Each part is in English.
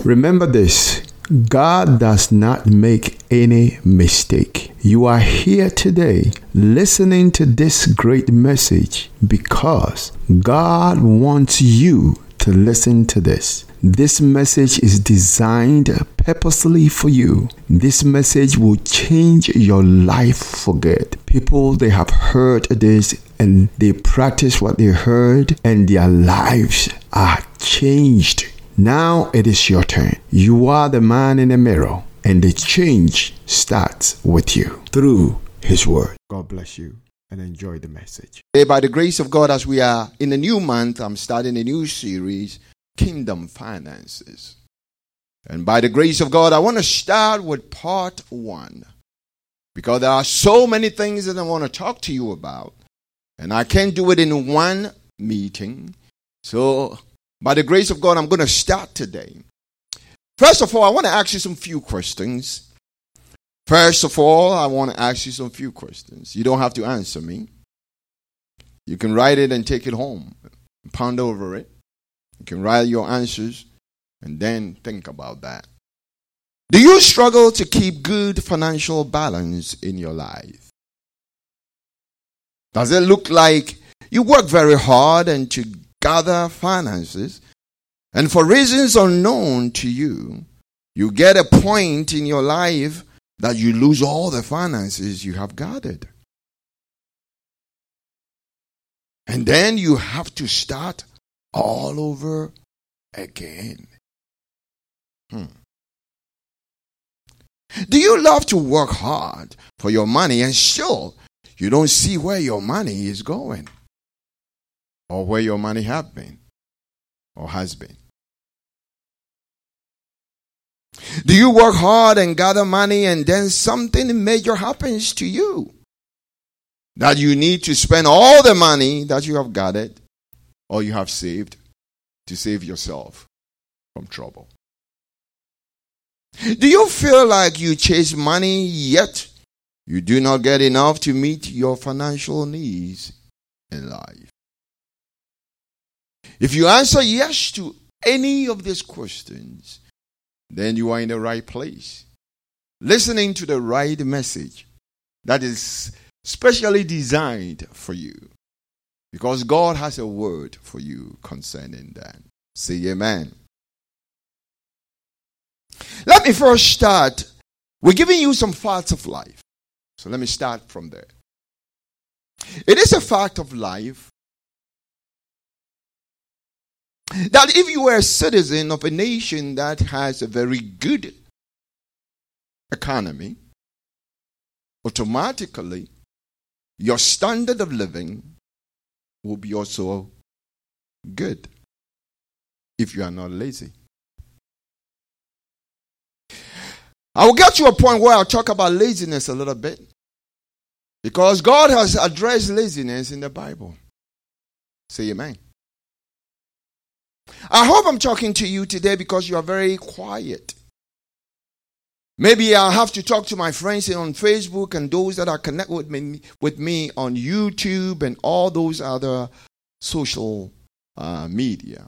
Remember this: God does not make any mistake. You are here today listening to this great message because God wants you to listen to this. This message is designed purposely for you. This message will change your life for good. People, they have heard this and they practice what they heard and their lives are changed. Now it is your turn. You are the man in the mirror, and the change starts with you through His Word. God bless you and enjoy the message. By the grace of God, as we are in a new month, I'm starting a new series, Kingdom Finances. And by the grace of God, I want to start with part 1, because there are so many things that I want to talk to you about, and I can't do it in one meeting. So by the grace of God, I'm going to start today. First of all, I want to ask you some few questions. You don't have to answer me. You can write it and take it home and ponder over it. You can write your answers and then think about that. Do you struggle to keep good financial balance in your life? Does it look like you work very hard and to gather finances, and for reasons unknown to you, you get a point in your life that you lose all the finances you have gathered? And then you have to start all over again. Do you love to work hard for your money and still you don't see where your money is going, or where your money have been or has been? Do you work hard and gather money and then something major happens to you that you need to spend all the money that you have gathered or you have saved to save yourself from trouble? Do you feel like you chase money yet you do not get enough to meet your financial needs in life? If you answer yes to any of these questions, then you are in the right place, listening to the right message that is specially designed for you, because God has a word for you concerning that. Say amen. Let me first start. We're giving you some facts of life. So let me start from there. It is a fact of life that if you are a citizen of a nation that has a very good economy, automatically your standard of living will be also good if you are not lazy. I will get to a point where I'll talk about laziness a little bit, because God has addressed laziness in the Bible. Say amen. I hope I'm talking to you today because you are very quiet. Maybe I'll have to talk to my friends on Facebook and those that are connected with me on YouTube and all those other social media.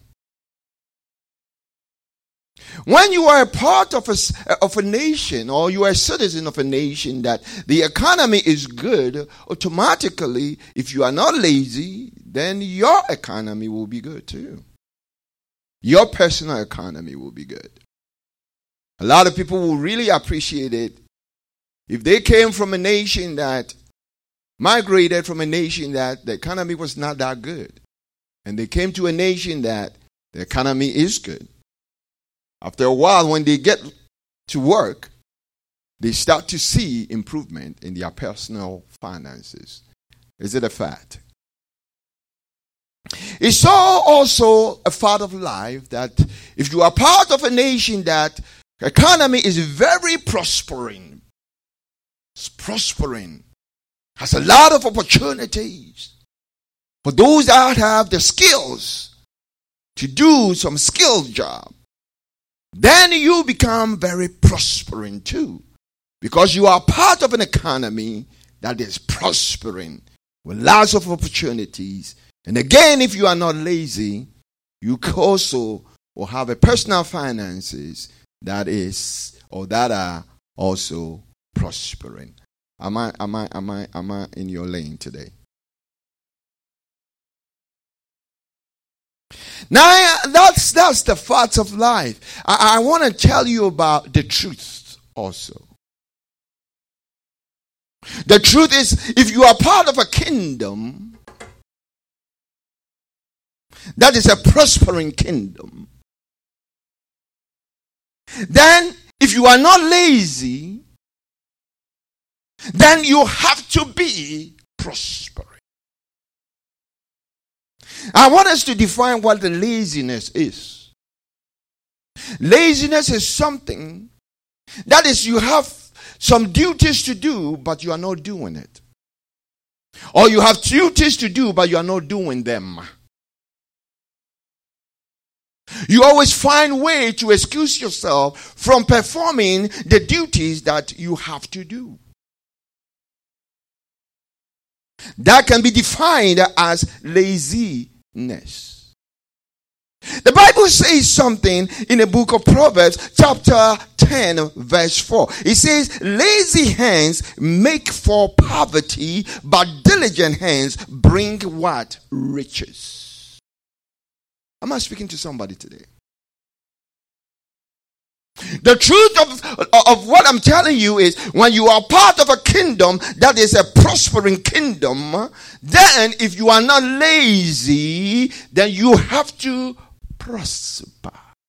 When you are a part of a nation, or you are a citizen of a nation that the economy is good, automatically, if you are not lazy, then your economy will be good too. Your personal economy will be good. A lot of people will really appreciate it if they came from a nation that migrated from a nation that the economy was not that good, and they came to a nation that the economy is good. After a while, when they get to work, they start to see improvement in their personal finances. Is it a fact? It's also a fact of life that if you are part of a nation that economy is very prospering, has a lot of opportunities for those that have the skills to do some skilled job, then you become very prospering too, because you are part of an economy that is prospering with lots of opportunities. And again, if you are not lazy, you also or have a personal finances that is or that are also prospering. Am I in your lane today? Now that's the facts of life. I want to tell you about the truth also. The truth is, if you are part of a kingdom that is a prospering kingdom, then if you are not lazy, then you have to be prospering. I want us to define what the laziness is. Laziness is something that is, you have some duties to do, but you are not doing it. Or you have duties to do, but you are not doing them. You always find way to excuse yourself from performing the duties that you have to do. That can be defined as laziness. The Bible says something in the book of Proverbs, chapter 10, verse 4. It says, lazy hands make for poverty, but diligent hands bring what? Riches. Am I speaking to somebody today? The truth of what I'm telling you is, when you are part of a kingdom that is a prospering kingdom, then if you are not lazy, then you have to prosper.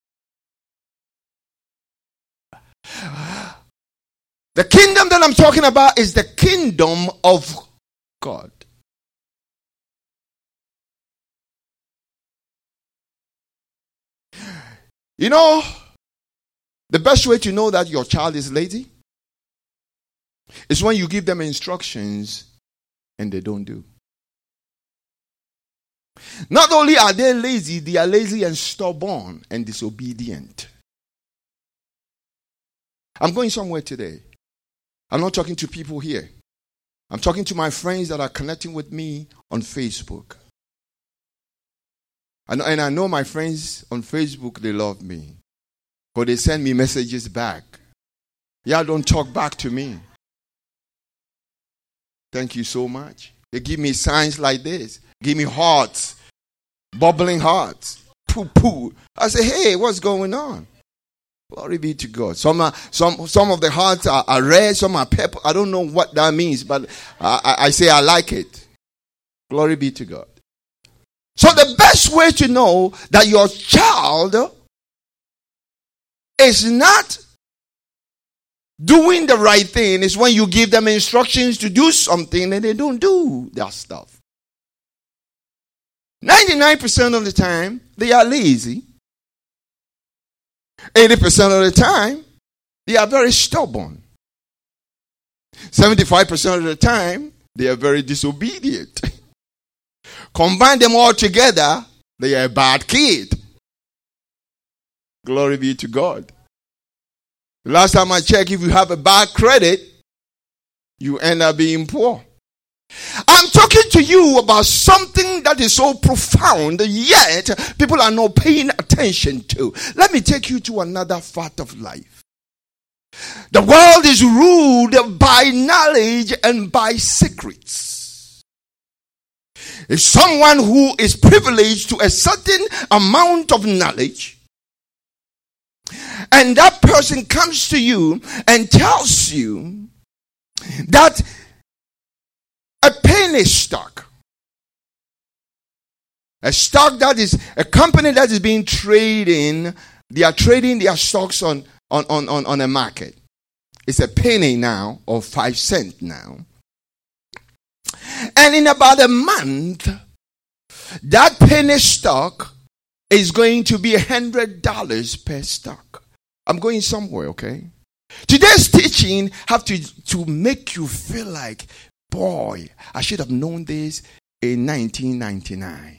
The kingdom that I'm talking about is the kingdom of God. You know, the best way to know that your child is lazy is when you give them instructions and they don't do. Not only are they lazy, they are lazy and stubborn and disobedient. I'm going somewhere today. I'm not talking to people here. I'm talking to my friends that are connecting with me on Facebook. And I know my friends on Facebook, they love me. But they send me messages back. Y'all don't talk back to me. Thank you so much. They give me signs like this. Give me hearts. Bubbling hearts. Poo poo. I say, hey, what's going on? Glory be to God. Some of the hearts are red, some are purple. I don't know what that means, but I say I like it. Glory be to God. So the best way to know that your child is not doing the right thing is when you give them instructions to do something and they don't do that stuff. 99% of the time, they are lazy. 80% of the time, they are very stubborn. 75% of the time, they are very disobedient. Combine them all together, they are a bad kid. Glory be to God. The last time I checked, if you have a bad credit, you end up being poor. I'm talking to you about something that is so profound, yet people are not paying attention to. Let me take you to another fact of life. The world is ruled by knowledge and by secrets. If someone who is privileged to a certain amount of knowledge, and that person comes to you and tells you that a penny stock, a stock that is a company that is being traded, they are trading their stocks on a market. It's a penny now, or 5 cents now. And in about a month, that penny stock is going to be $100 per stock. I'm going somewhere, okay? Today's teaching have to make you feel like, boy, I should have known this in 1999.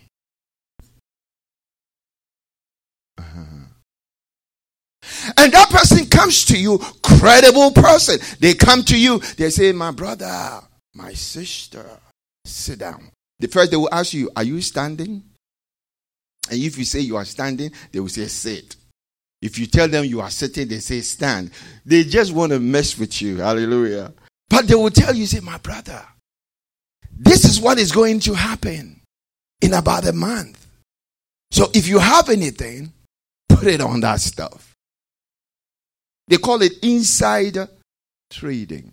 And that person comes to you, credible person. They come to you, they say, my brother, my sister, sit down. The first they will ask you, are you standing? And if you say you are standing, they will say sit. If you tell them you are sitting, they say stand. They just want to mess with you. Hallelujah. But they will tell you, say, my brother, this is what is going to happen in about a month. So if you have anything, put it on that stuff. They call it insider trading.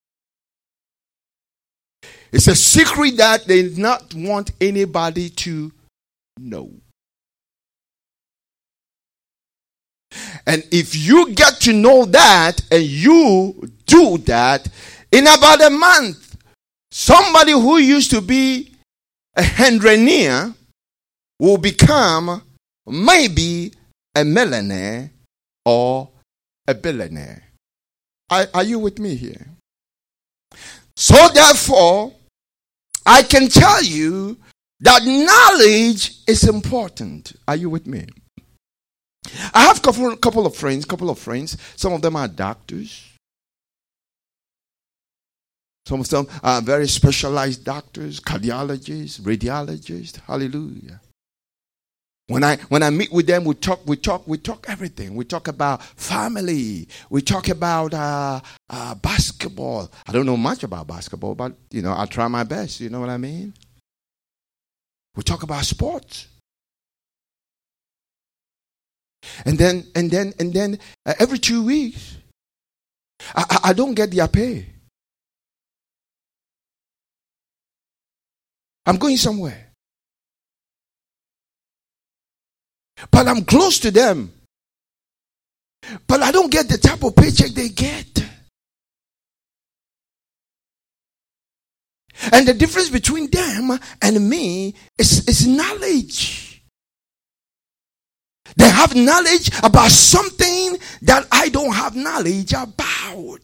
It's a secret that they do not want anybody to know. And if you get to know that and you do that, in about a month, somebody who used to be a hundredaire will become maybe a millionaire or a billionaire. Are you with me here? So therefore, I can tell you that knowledge is important. Are you with me? I have a couple of friends. Some of them are doctors. Some of them are very specialized doctors, cardiologists, radiologists. Hallelujah. When I meet with them, we talk everything. We talk about family. We talk about basketball. I don't know much about basketball, but I'll try my best. You know what I mean? We talk about sports. And then every 2 weeks, I don't get their pay. I'm going somewhere. But I'm close to them. But I don't get the type of paycheck they get. And the difference between them and me is knowledge. They have knowledge about something that I don't have knowledge about.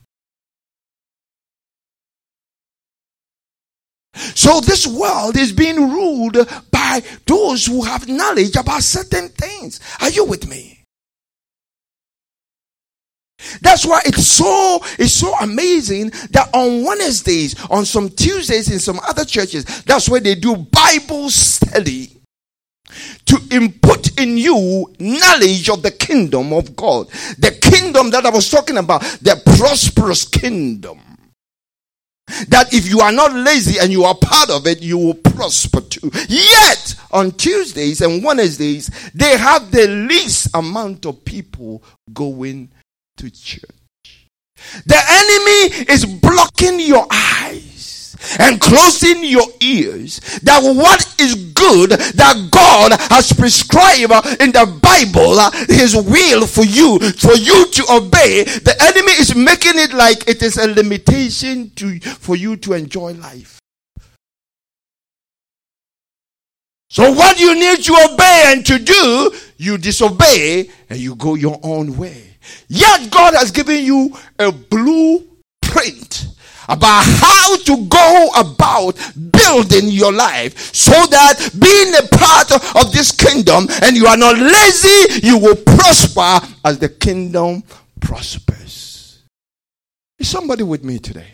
So this world is being ruled by those who have knowledge about certain things. Are you with me? That's why it's so amazing that on Wednesdays, on some Tuesdays in some other churches, that's where they do Bible study to input in you knowledge of the kingdom of God. The kingdom that I was talking about, the prosperous kingdom. That if you are not lazy and you are part of it, you will prosper too. Yet, on Tuesdays and Wednesdays, they have the least amount of people going to church. The enemy is blocking your eyes and closing your ears, that what is good that God has prescribed in the Bible, his will for you to obey, the enemy is making it like it is a limitation for you to enjoy life. So what you need to obey and to do, you disobey and you go your own way. Yet God has given you a blueprint about how to go about building your life, so that being a part of this kingdom and you are not lazy, you will prosper as the kingdom prospers. Is somebody with me today?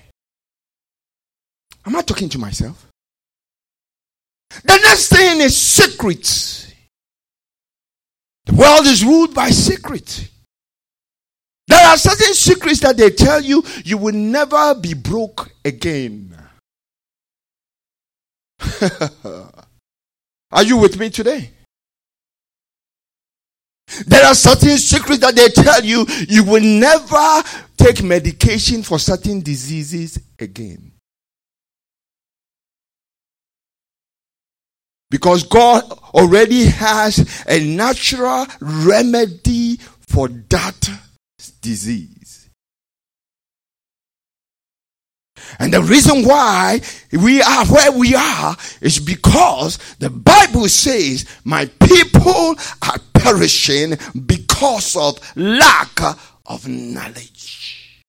Am I talking to myself? The next thing is secrets. The world is ruled by secrets. There are certain secrets that they tell you, you will never be broke again. Are you with me today? There are certain secrets that they tell you, you will never take medication for certain diseases again. Because God already has a natural remedy for that disease. And the reason why we are where we are is because the Bible says, my people are perishing because of lack of knowledge.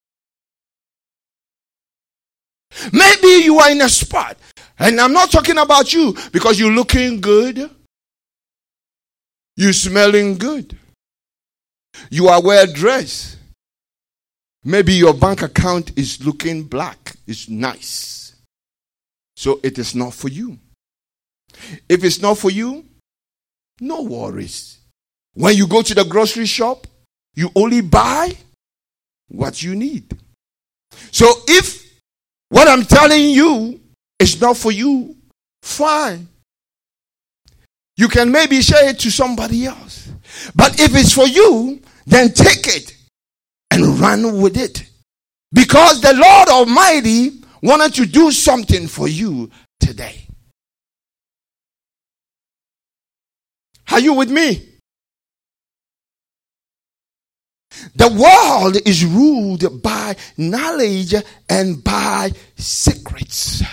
Maybe you are in a spot, and I'm not talking about you, because you're looking good, you're smelling good, you are well dressed. Maybe your bank account is looking black. It's nice. So it is not for you. If it's not for you, No worries. When you go to the grocery shop, you only buy what you need. So if what I'm telling you is not for you, fine. You can maybe share it to somebody else. But if it's for you, then take it and run with it. Because the Lord Almighty wanted to do something for you today. Are you with me? The world is ruled by knowledge and by secrets.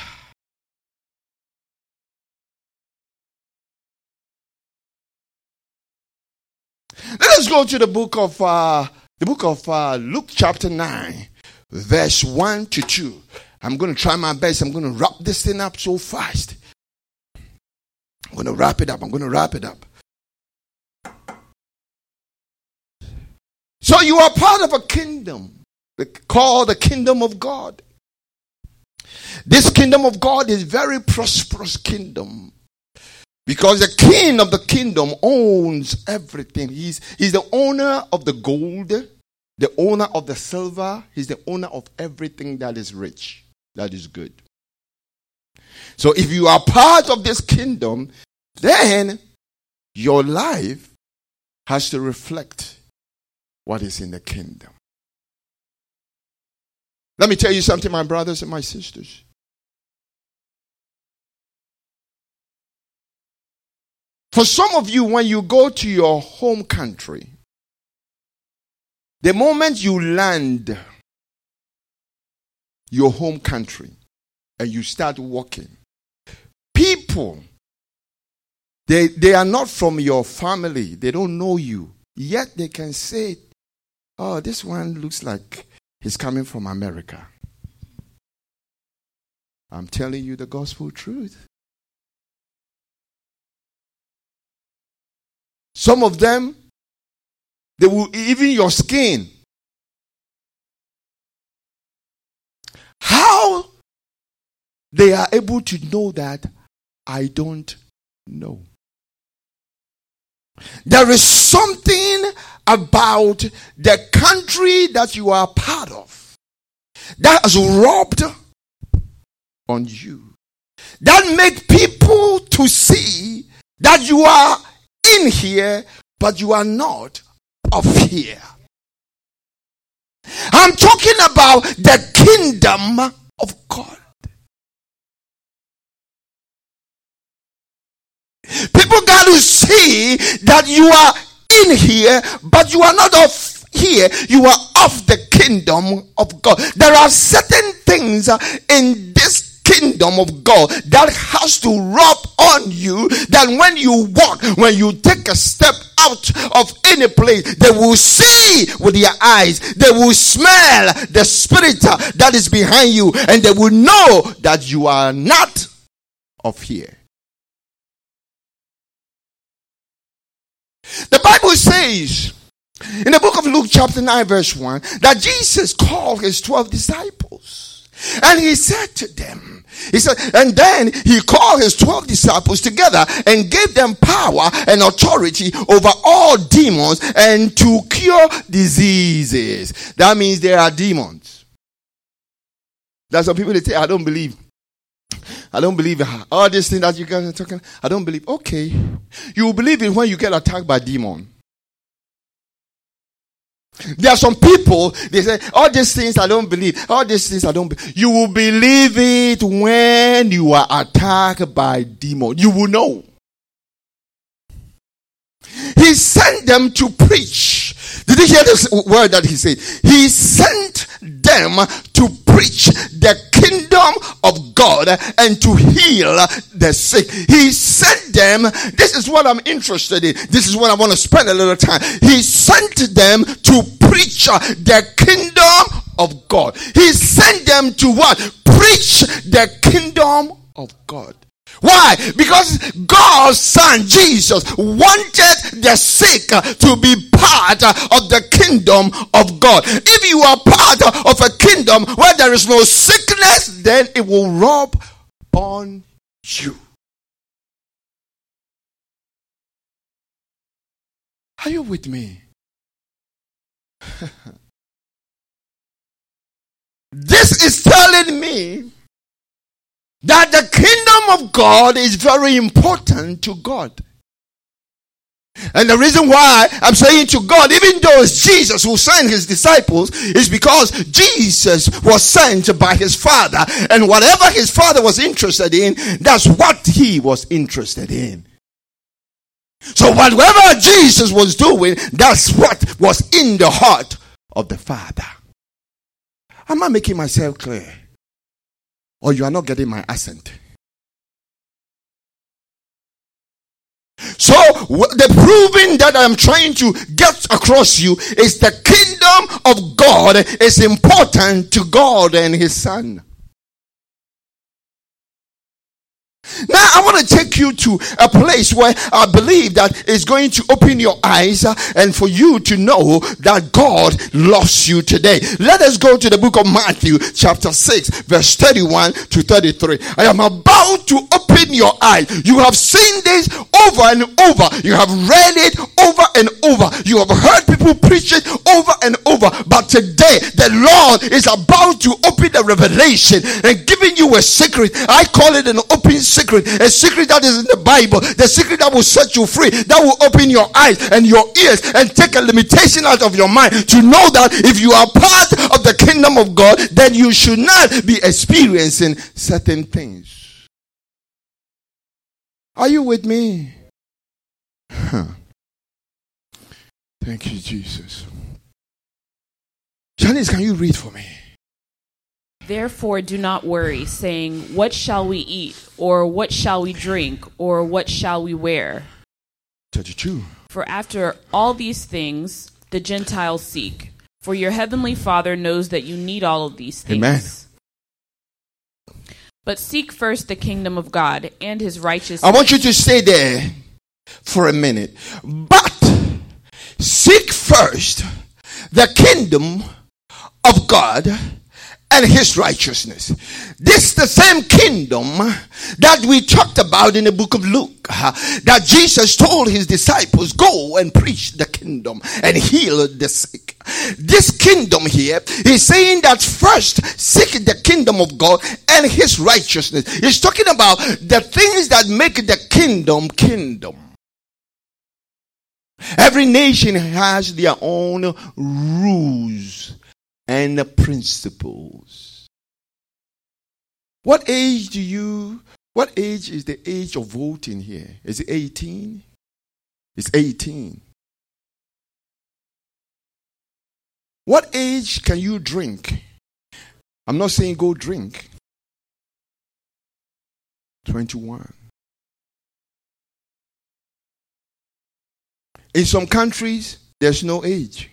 Let us go to the book of Luke chapter 9, verse 1 to 2. I'm going to try my best. I'm going to wrap this thing up so fast. I'm going to wrap it up. So you are part of a kingdom called the kingdom of God. This kingdom of God is a very prosperous kingdom. Because the king of the kingdom owns everything. He's the owner of the gold, the owner of the silver. He's the owner of everything that is rich, that is good. So if you are part of this kingdom, then your life has to reflect what is in the kingdom. Let me tell you something, my brothers and my sisters. For some of you, when you go to your home country, the moment you land your home country and you start walking, people, they are not from your family. They don't know you. Yet they can say, oh, this one looks like he's coming from America. I'm telling you the gospel truth. Some of them, they will, even your skin. How they are able to know that, I don't know. There is something about the country that you are part of that has rubbed on you. That makes people to see that you are in here, but you are not of here. I'm talking about the kingdom of God. People got to see that you are in here, but you are not of here. You are of the kingdom of God. There are certain things in this kingdom of God that has to rub on you, that when you walk, when you take a step out of any place, they will see with their eyes, they will smell the spirit that is behind you, and they will know that you are not of here. The Bible says in the book of Luke chapter 9 verse 1 that Jesus called his 12 disciples and he said to them, he said, and then he called his 12 disciples together and gave them power and authority over all demons and to cure diseases. That means there are demons. That's what people say, I don't believe all these things that you guys are talking. I don't believe. Okay, you will believe it when you get attacked by a demon. There are some people, they say, all these things I don't believe. All these things I don't believe. You will believe it when you are attacked by demon. You will know. He sent them to preach. Did you hear this word that he said? He sent them to preach the kingdom of God and to heal the sick. He sent them. This is what I'm interested in. This is what I want to spend a little time. He sent them to preach the kingdom of God. He sent them to what? Preach the kingdom of God. Why? Because God's son Jesus wanted the sick to be part of the kingdom of God. If you are part of a kingdom where there is no sickness, then it will rub on you. Are you with me? This is telling me that the kingdom of God is very important to God. And the reason why I'm saying to God, even though it's Jesus who sent his disciples, is because Jesus was sent by his Father. And whatever his Father was interested in, that's what he was interested in. So whatever Jesus was doing, that's what was in the heart of the Father. Am I making myself clear? Or you are not getting my accent? So the proving that I'm trying to get across you is the kingdom of God is important to God and his Son. Now I want to take you to a place where I believe that is going to open your eyes and for you to know that God loves you today. Let us go to the book of Matthew chapter 6 verse 31 to 33. I am about to open your eyes. You have seen this over and over. You have read it over and over. You have heard people preach it over and over. But today the Lord is about to open the revelation and giving you a secret. I call it an open secret, a secret that is in the Bible, the secret that will set you free, that will open your eyes and your ears and take a limitation out of your mind to know that if you are part of the kingdom of God, then you should not be experiencing certain things. Are you with me? Thank you, Jesus. Janice, can you read for me? Therefore do not worry, saying, what shall we eat? Or what shall we drink? Or what shall we wear? 32. For after all these things the Gentiles seek. For your heavenly Father knows that you need all of these things. Amen. But seek first the kingdom of God and his righteousness. I want you to stay there for a minute. But seek first the kingdom of God and his righteousness. This is the same kingdom that we talked about in the book of Luke, that Jesus told his disciples, go and preach the kingdom and heal the sick. This kingdom here is saying that first seek the kingdom of God and his righteousness. He's talking about the things that make the kingdom. Every nation has their own rules and principles. What age is the age of voting here? Is it 18? It's 18. What age can you drink? I'm not saying go drink. 21. In some countries, there's no age.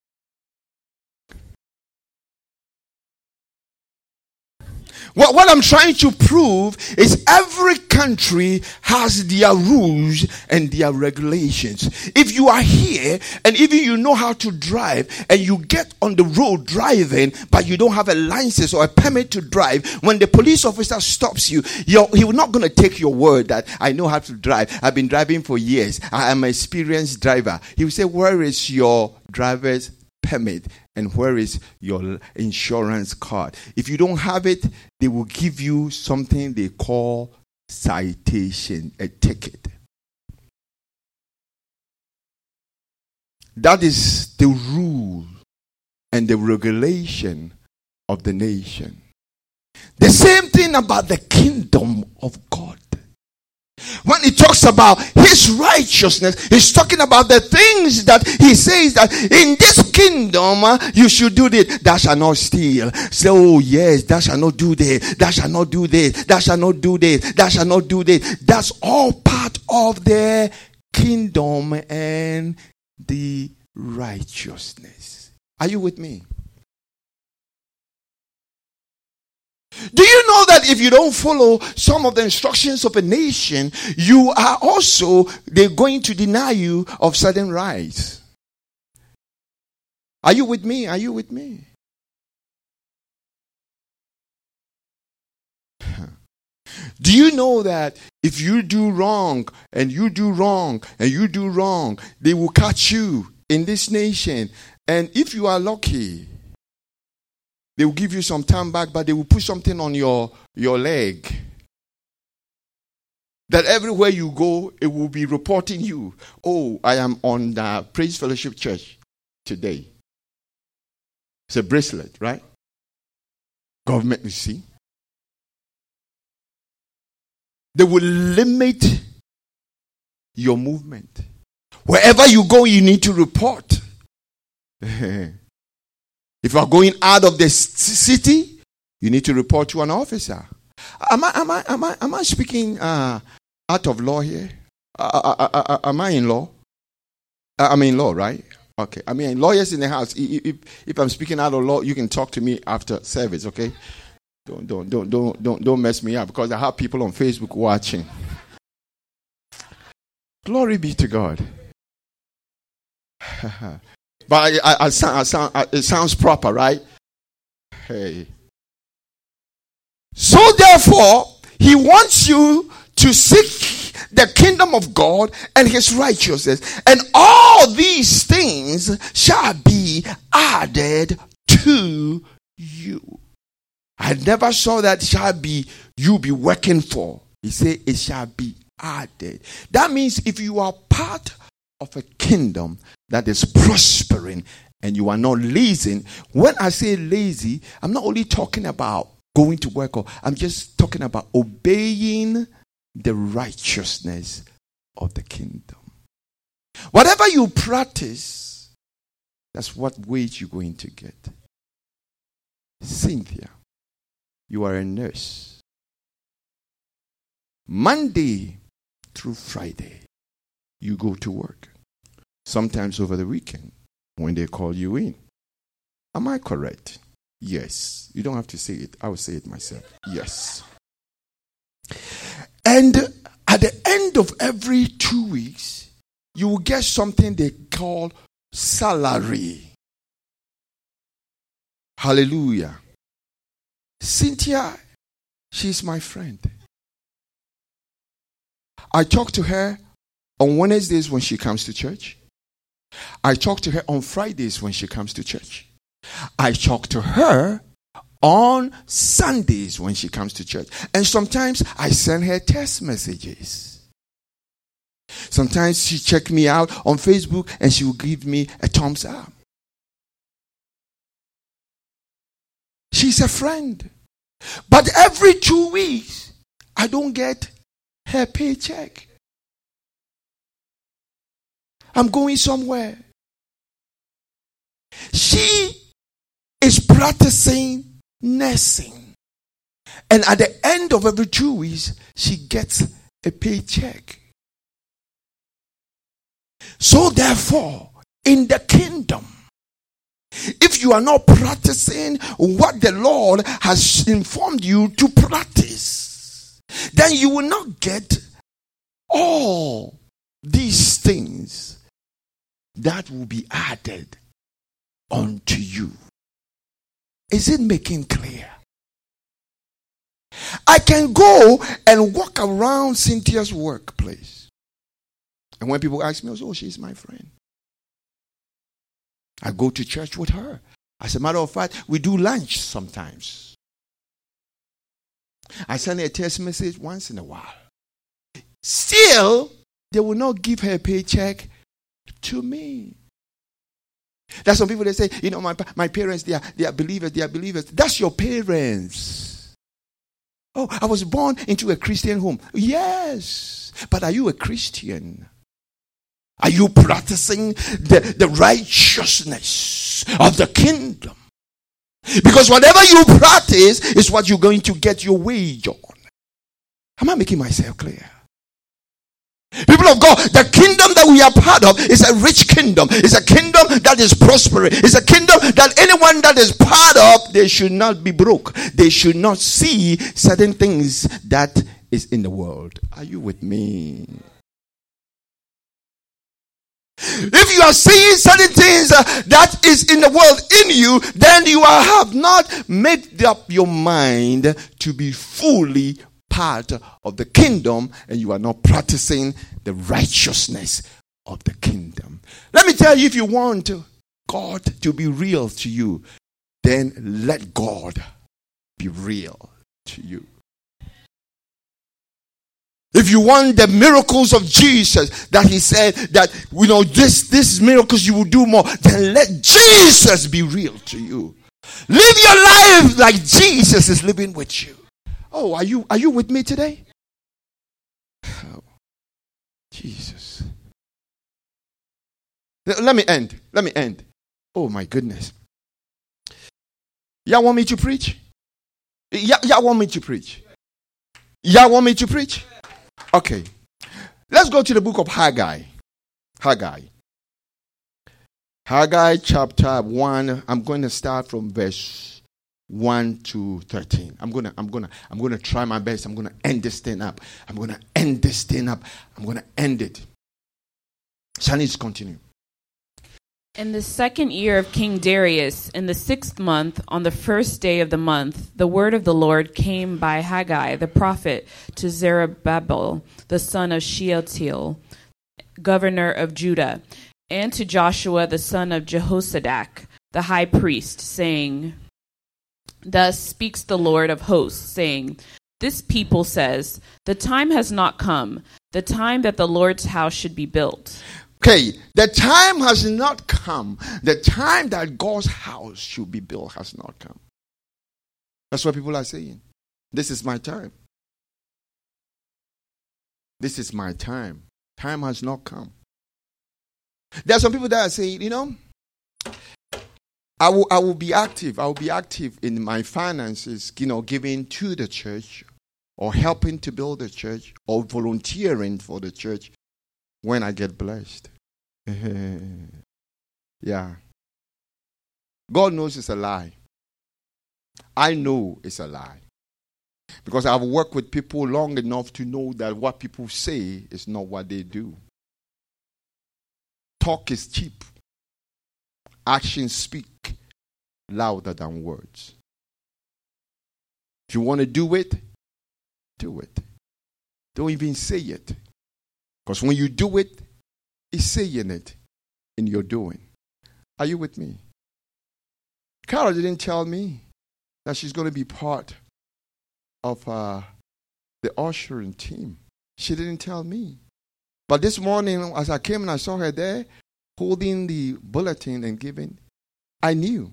What I'm trying to prove is every country has their rules and their regulations. If you are here and even you know how to drive and you get on the road driving but you don't have a license or a permit to drive, when the police officer stops you, he will not going to take your word that I know how to drive. I've been driving for years. I am an experienced driver. He will say, where is your driver's permit and where is your insurance card? If you don't have it, they will give you something they call citation, a ticket. That is the rule and the regulation of the nation. The same thing about the kingdom of God. When he talks about his righteousness, he's talking about the things that he says that in this kingdom you should do this. Thou shalt not steal. Say, oh yes, thou shalt not do this. Thou shalt not do this. Thou shalt not do this. Thou shalt not do this. That's all part of the kingdom and the righteousness. Are you with me? Do you know that if you don't follow some of the instructions of a nation, they're going to deny you of certain rights? Are you with me? Are you with me? Do you know that if you do wrong and you do wrong and you do wrong, they will catch you in this nation? And if you are lucky, they will give you some time back, but they will put something on your leg. That everywhere you go, it will be reporting you. Oh, I am on the Praise Fellowship Church today. It's a bracelet, right? Government, you see. They will limit your movement. Wherever you go, you need to report. If you are going out of the city, you need to report to an officer. Am I speaking out of law here? Am I in law? I'm in law, right? Okay. I mean, lawyers in the house. If I'm speaking out of law, you can talk to me after service. Okay. Don't mess me up, because I have people on Facebook watching. Glory be to God. But it sounds proper, right? Hey. So therefore, he wants you to seek the kingdom of God and his righteousness, and all these things shall be added to you. I never saw that shall be you be working for. He said it shall be added. That means if you are part of a kingdom that is prospering and you are not lazy. When I say lazy, I'm not only talking about going to work, or I'm just talking about obeying the righteousness of the kingdom. Whatever you practice, that's what wage you're going to get. Cynthia, you are a nurse. Monday through Friday, you go to work. Sometimes over the weekend, when they call you in. Am I correct? Yes. You don't have to say it. I will say it myself. Yes. And at the end of every 2 weeks, you will get something they call salary. Hallelujah. Cynthia, she's my friend. I talk to her on Wednesdays when she comes to church. I talk to her on Fridays when she comes to church. I talk to her on Sundays when she comes to church. And sometimes I send her text messages. Sometimes she check me out on Facebook and she will give me a thumbs up. She's a friend. But every 2 weeks, I don't get her paycheck. I'm going somewhere. She is practicing nursing. And at the end of every 2 weeks, she gets a paycheck. So therefore, in the kingdom, if you are not practicing what the Lord has informed you to practice, then you will not get all these things that will be added unto you. Is it making clear? I can go and walk around Cynthia's workplace. And when people ask me, oh, she's my friend. I go to church with her. As a matter of fact, we do lunch sometimes. I send her a text message once in a while. Still, they will not give her a paycheck to me. That's some people they say, you know, my parents, they are believers, they are believers. That's your parents. Oh, I was born into a Christian home. Yes, but are you a Christian? Are you practicing the righteousness of the kingdom? Because whatever you practice is what you're going to get your wage on. Am I making myself clear? People of God, the kingdom that we are part of is a rich kingdom. It's a kingdom that is prospering. It's a kingdom that anyone that is part of, they should not be broke. They should not see certain things that is in the world. Are you with me? If you are seeing certain things that is in the world in you, then you have not made up your mind to be fully part of the kingdom and you are not practicing the righteousness of the kingdom. Let me tell you, if you want God to be real to you, then let God be real to you. If you want the miracles of Jesus that he said that, this miracles you will do more, then let Jesus be real to you. Live your life like Jesus is living with you. Oh, are you with me today? Oh, Jesus. Let me end. Oh my goodness. Y'all want me to preach? Y'all want me to preach? Y'all want me to preach? Okay. Let's go to the book of Haggai. Haggai chapter 1. I'm going to start from verse 1 to 13. I'm going to try my best. I'm going to end this thing up. I'm going to end it. Shanice, continue. In the 2nd year of King Darius, in the 6th month, on the 1st day of the month, the word of the Lord came by Haggai the prophet to Zerubbabel, the son of Shealtiel, governor of Judah, and to Joshua the son of Jehozadak, the high priest, saying, Thus speaks the Lord of hosts, saying, This people says, the time has not come, the time that the Lord's house should be built. Okay, the time has not come. The time that God's house should be built has not come. That's what people are saying. This is my time. This is my time. Time has not come. There are some people that are saying, I will be active. I will be active in my finances, giving to the church or helping to build the church or volunteering for the church when I get blessed. Yeah. God knows it's a lie. I know it's a lie. Because I've worked with people long enough to know that what people say is not what they do. Talk is cheap. Actions speak louder than words. If you want to do it, do it. Don't even say it. Because when you do it, it's saying it in your doing. Are you with me? Carol didn't tell me that she's going to be part of the ushering team. She didn't tell me. But this morning, as I came and I saw her there, holding the bulletin and giving, I knew.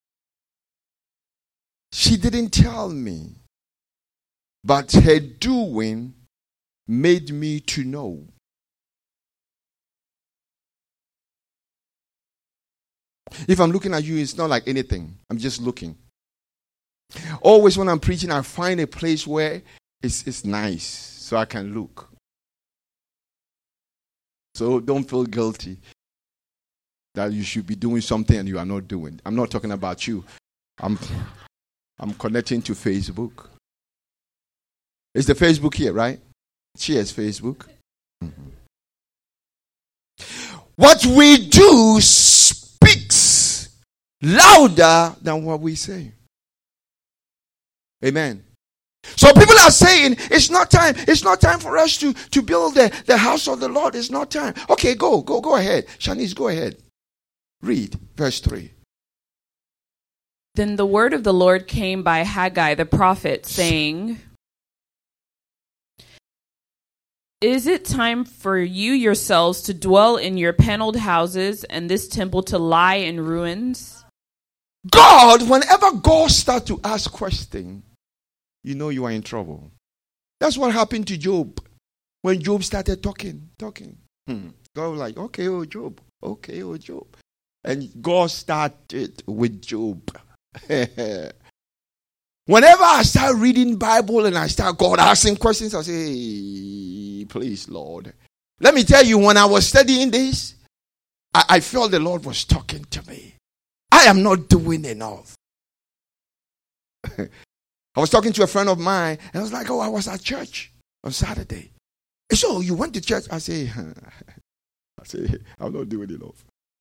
She didn't tell me. But her doing made me to know. If I'm looking at you, it's not like anything. I'm just looking. Always when I'm preaching, I find a place where it's nice so I can look. So don't feel guilty that you should be doing something and you are not doing. I'm not talking about you. I'm connecting to Facebook. Is the Facebook here, right? Cheers, Facebook. Mm-hmm. What we do speaks louder than what we say. Amen. So people are saying it's not time. It's not time for us to build the house of the Lord. It's not time. Okay, go ahead. Shanice, go ahead. Read verse 3. Then the word of the Lord came by Haggai the prophet, saying, Is it time for you yourselves to dwell in your paneled houses and this temple to lie in ruins? God, whenever God starts to ask questions, you are in trouble. That's what happened to Job. When Job started talking. God was like, okay, oh Job. And God started with Job. Whenever I start reading Bible and I start God asking questions, I say, hey, please, Lord. Let me tell you, when I was studying this, I felt the Lord was talking to me. I am not doing enough. I was talking to a friend of mine, and I was like, I was at church on Saturday. So you went to church? I say, I'm not doing enough.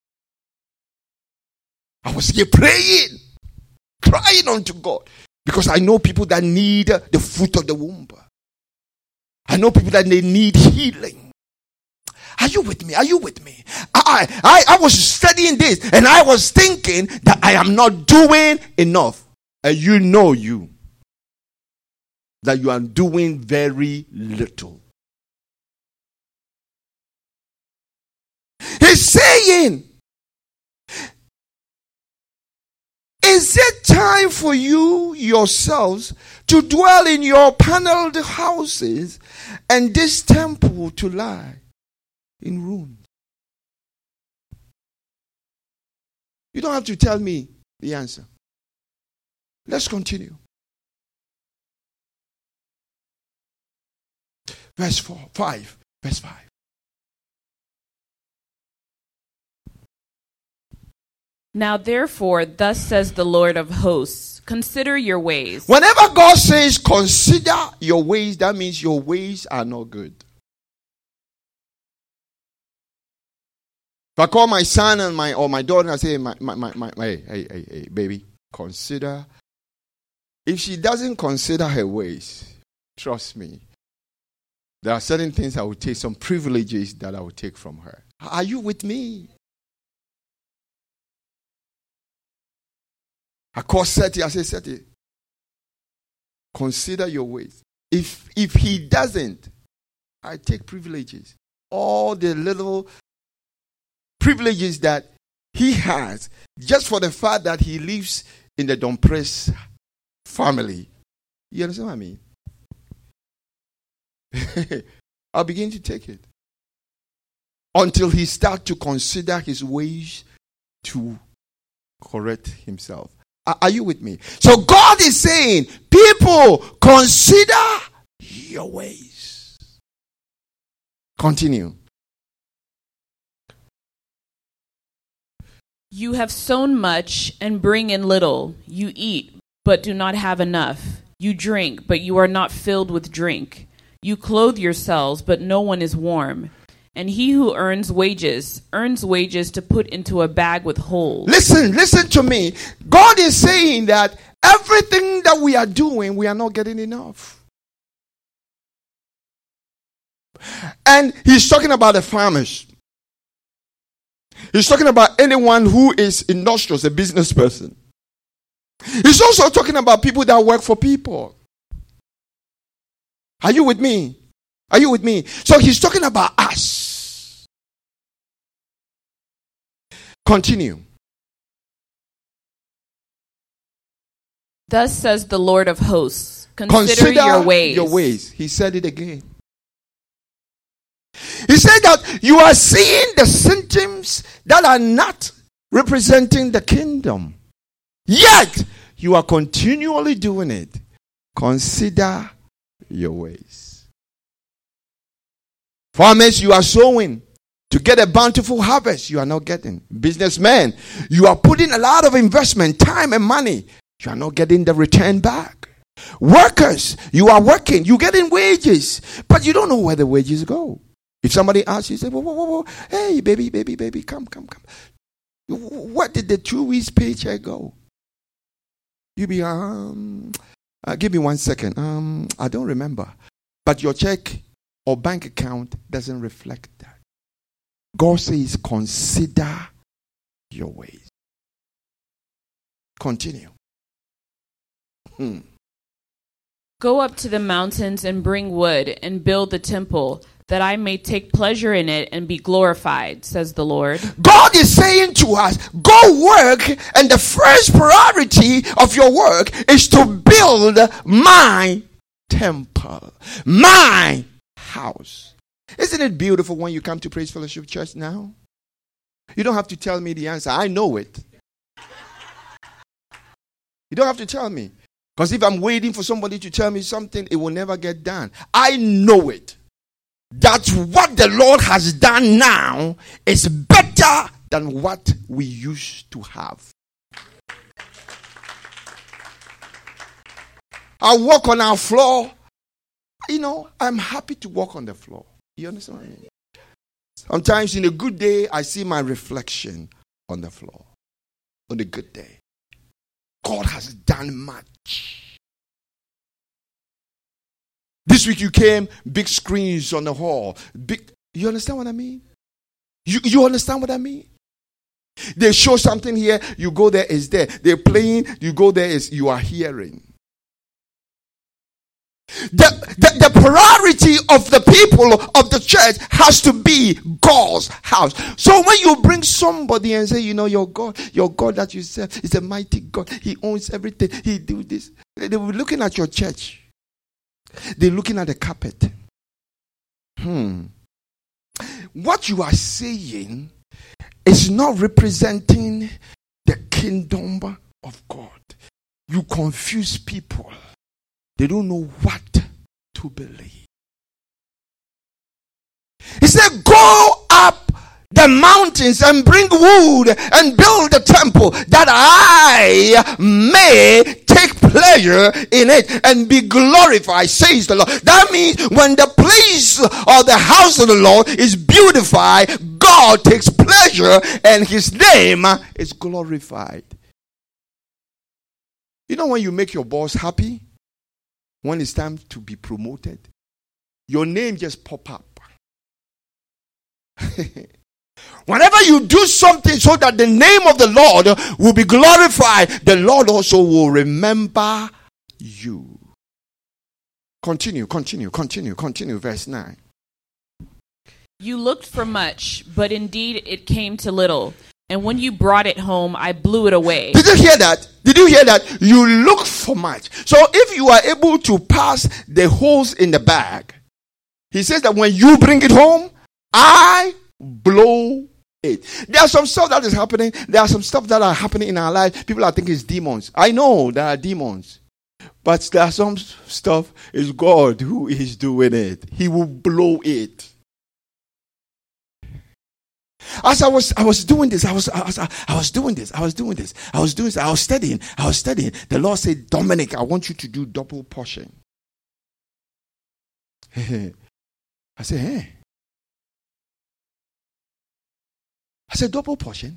I was here praying, crying unto God, because I know people that need the fruit of the womb. I know people that they need healing. Are you with me? Are you with me? I was studying this and I was thinking that I am not doing enough. And you know that you are doing very little. He's saying, is it time for you yourselves to dwell in your paneled houses and this temple to lie in ruins? You don't have to tell me the answer. Let's continue. Verse 5. Now therefore, thus says the Lord of hosts, consider your ways. Whenever God says consider your ways, that means your ways are not good. If I call my son and my daughter and I say, hey, baby, consider. If she doesn't consider her ways, trust me, there are certain things I will take, some privileges that I will take from her. Are you with me? I call Seti, I say, Seti, consider your ways. If he doesn't, I take privileges. All the little privileges that he has, just for the fact that he lives in the Dompress family. You understand what I mean? I'll begin to take it. Until he starts to consider his ways to correct himself. Are you with me? So God is saying, people, consider your ways. Continue. You have sown much and bring in little. You eat, but do not have enough. You drink, but you are not filled with drink. You clothe yourselves, but no one is warm. And he who earns wages to put into a bag with holes. Listen to me. God is saying that everything that we are doing, we are not getting enough. And he's talking about the farmers. He's talking about anyone who is industrious, a business person. He's also talking about people that work for people. Are you with me? Are you with me? So he's talking about us. Continue. Thus says the Lord of hosts, consider your ways. Your ways. He said it again. He said that you are seeing the symptoms that are not representing the kingdom. Yet, you are continually doing it. Consider your ways. Farmers, you are sowing to get a bountiful harvest. You are not getting. Businessmen, you are putting a lot of investment, time and money. You are not getting the return back. Workers, you are working. You're getting wages. But you don't know where the wages go. If somebody asks you, say, whoa, hey, baby, come. Where did the 2 weeks paycheck go? You be, give me 1 second. I don't remember. But your check or bank account doesn't reflect that. God says, consider your ways. Continue. Go up to the mountains and bring wood and build the temple, that I may take pleasure in it and be glorified, says the Lord. God is saying to us, go work, and the first priority of your work is to build my temple, my house. Isn't it beautiful when you come to Praise Fellowship Church now? You don't have to tell me the answer. I know it. You don't have to tell me. Because if I'm waiting for somebody to tell me something, it will never get done. I know it. That what the Lord has done now is better than what we used to have. I walk on our floor. You know, I'm happy to walk on the floor. You understand what I mean? Sometimes in a good day, I see my reflection on the floor. On a good day. God has done much. This week you came, big screens on the hall. You understand what I mean? You understand what I mean? They show something here, you go there, it's there. They're playing, you go there, you are hearing. The priority of the people of the church has to be God's house. So when you bring somebody and say, your God that you serve is a mighty God. He owns everything. He do this. They will be looking at your church. They're looking at the carpet. What you are saying is not representing the kingdom of God. You confuse people. They don't know what to believe. He said, go up the mountains and bring wood and build the temple that I may take pleasure in it and be glorified, says the Lord. That means when the place or the house of the Lord is beautified, God takes pleasure and his name is glorified. When you make your boss happy, when it's time to be promoted, your name just pop up. Whenever you do something so that the name of the Lord will be glorified, the Lord also will remember you. Continue, verse 9. You looked for much, but indeed it came to little. And when you brought it home, I blew it away. Did you hear that? You look for much. So if you are able to pass the holes in the bag, he says that when you bring it home, I blow it. There's some stuff that is happening. There are some stuff that are happening in our life. People are thinking it's demons. I know there are demons. But there are some stuff is God who is doing it. He will blow it. As I was doing this, I was studying. The Lord said, Dominic, I want you to do double portion. I said, hey. I said, double portion.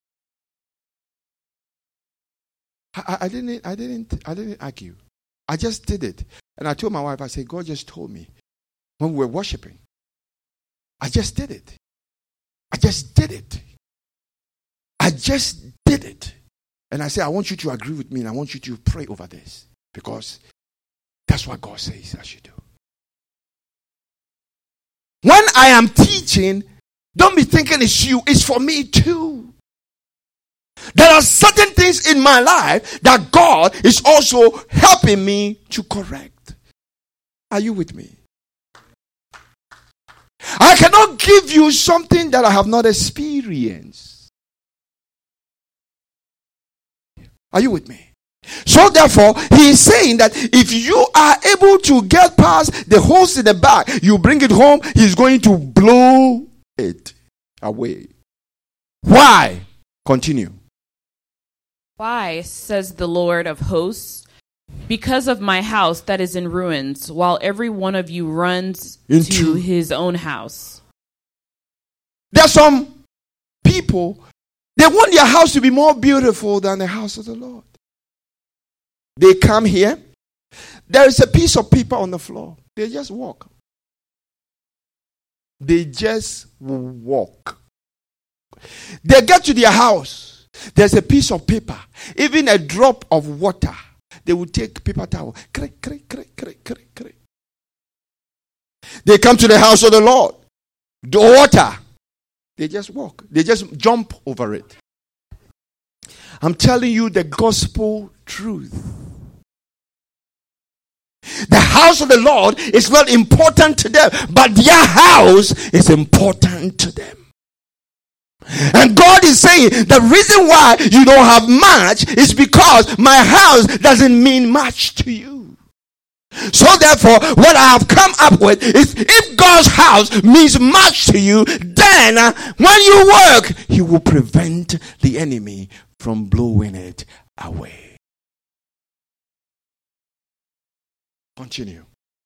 I didn't argue. I just did it. And I told my wife, I said, God just told me when we were worshiping. I just did it. And I said, I want you to agree with me and I want you to pray over this. Because that's what God says I should do. When I am teaching, don't be thinking it's you, it's for me too. There are certain things in my life that God is also helping me to correct. Are you with me? I cannot give you something that I have not experienced. Are you with me? So therefore, he is saying that if you are able to get past the holes in the back, you bring it home, he's going to blow it away. Why? Continue. Why, says the Lord of hosts, because of my house that is in ruins, while every one of you runs to his own house. There are some people, they want their house to be more beautiful than the house of the Lord. They come here, there is a piece of paper on the floor. They just walk. They get to their house, there's a piece of paper, even a drop of water. They will take paper towel. They come to the house of the Lord. The water. They just walk. They just jump over it. I'm telling you the gospel truth. The house of the Lord is not important to them, but their house is important to them. And God is saying the reason why you don't have much is because my house doesn't mean much to you. So therefore, what I have come up with is if God's house means much to you, then when you work, he will prevent the enemy from blowing it away. Continue.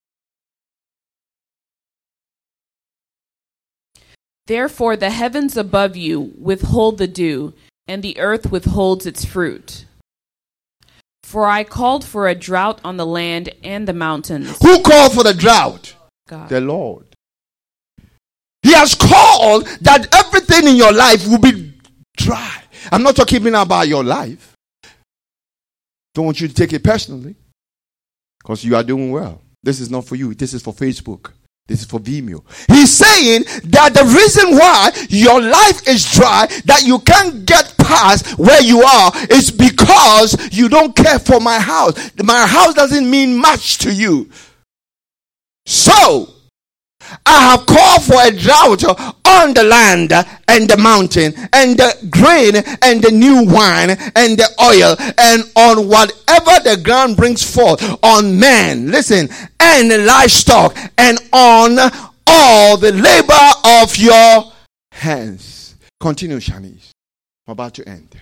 Therefore the heavens above you withhold the dew, and the earth withholds its fruit. For I called for a drought on the land and the mountains. Who called for the drought? God. The Lord. He has called that everything in your life will be dry. I'm not talking even about your life. Don't want you to take it personally, because you are doing well. This is not for you. This is for Facebook. This is for Vimeo. He's saying that the reason why your life is dry, that you can't get past where you are, is because you don't care for my house. My house doesn't mean much to you. So, I have called for a drought on the land and the mountain and the grain and the new wine and the oil and on whatever the ground brings forth, on man, listen, and livestock, and on all the labor of your hands. Continue, Shanice. I'm about to end.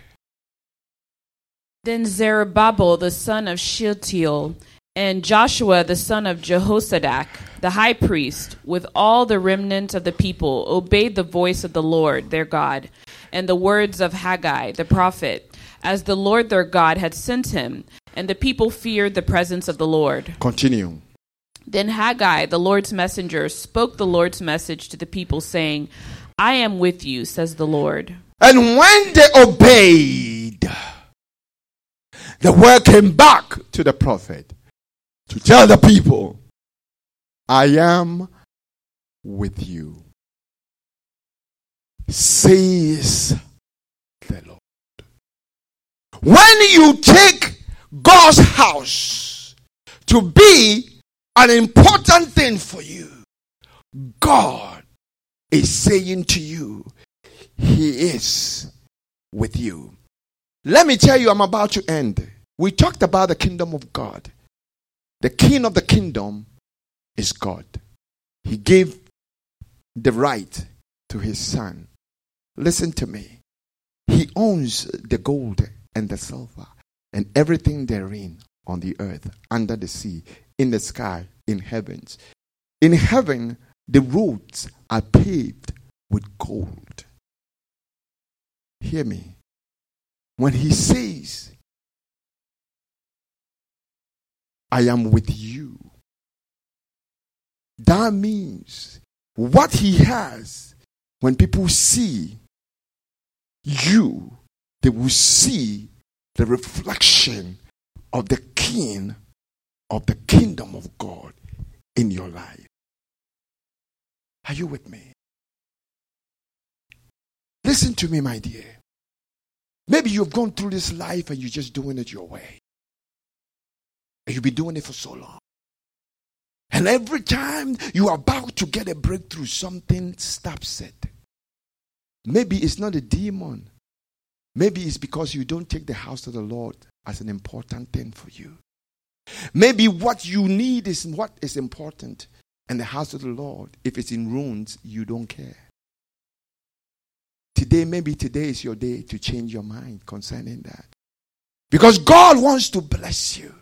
Then Zerubbabel the son of Shealtiel and Joshua the son of Jehozadak, the high priest, with all the remnant of the people, obeyed the voice of the Lord their God, and the words of Haggai the prophet, as the Lord their God had sent him, and the people feared the presence of the Lord. Continue. Then Haggai, the Lord's messenger, spoke the Lord's message to the people, saying, I am with you, says the Lord. And when they obeyed, the word came back to the prophet to tell the people, I am with you, says the Lord. When you take God's house to be an important thing for you, God is saying to you, He is with you. Let me tell you, I'm about to end. We talked about the kingdom of God. The king of the kingdom is God. He gave the right to his son. Listen to me. He owns the gold and the silver and everything therein, on the earth, under the sea, in the sky, in heavens. In heaven, the roads are paved with gold. Hear me. When he says, I am with you, that means what he has, when people see you, they will see the reflection of the king of the kingdom of God in your life. Are you with me? Listen to me, my dear. Maybe you've gone through this life and you're just doing it your way. And you've been doing it for so long. And every time you are about to get a breakthrough, something stops it. Maybe it's not a demon. Maybe it's because you don't take the house of the Lord as an important thing for you. Maybe what you need is what is important. And the house of the Lord, if it's in ruins, you don't care. Maybe today is your day to change your mind concerning that. Because God wants to bless you.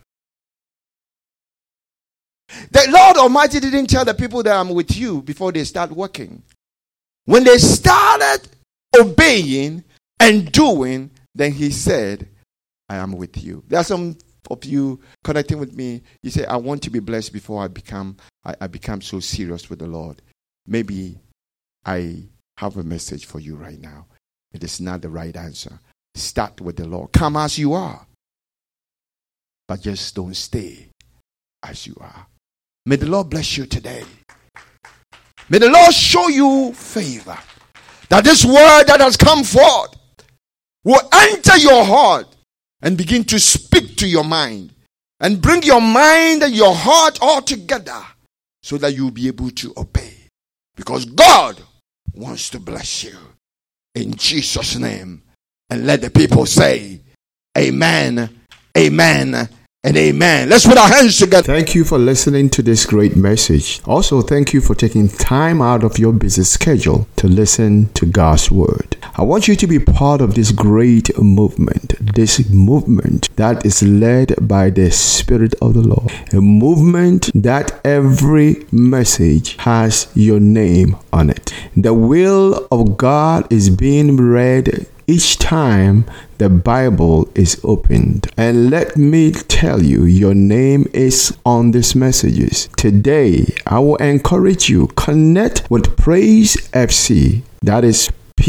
The Lord Almighty didn't tell the people that I'm with you before they start working. When they started obeying and doing, then he said, I am with you. There are some of you connecting with me. You say, I want to be blessed before I become so serious with the Lord. Maybe I have a message for you right now. It is not the right answer. Start with the Lord. Come as you are. But just don't stay as you are. May the Lord bless you today. May the Lord show you favor. That this word that has come forth will enter your heart and begin to speak to your mind. And bring your mind and your heart all together so that you'll be able to obey. Because God wants to bless you. In Jesus' name. And let the people say, Amen, Amen, and amen. Let's put our hands together. Thank you for listening to this great message. Also, thank you for taking time out of your busy schedule to listen to God's word. I want you to be part of this great movement that is led by the Spirit of the Lord. A movement that every message has your name on it. The will of God is being read each time the Bible is opened. And let me tell you, your name is on these messages. Today, I will encourage you, connect with Praise FC. That is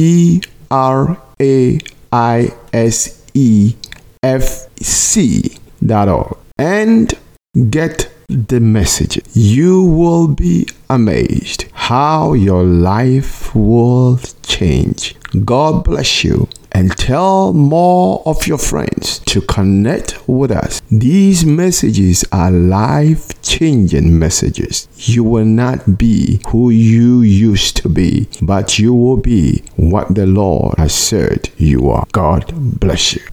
PRAISEFC.org. And get the message. You will be amazed how your life will change. God bless you, and tell more of your friends to connect with us. These messages are life-changing messages. You will not be who you used to be, but you will be what the Lord has said you are. God bless you.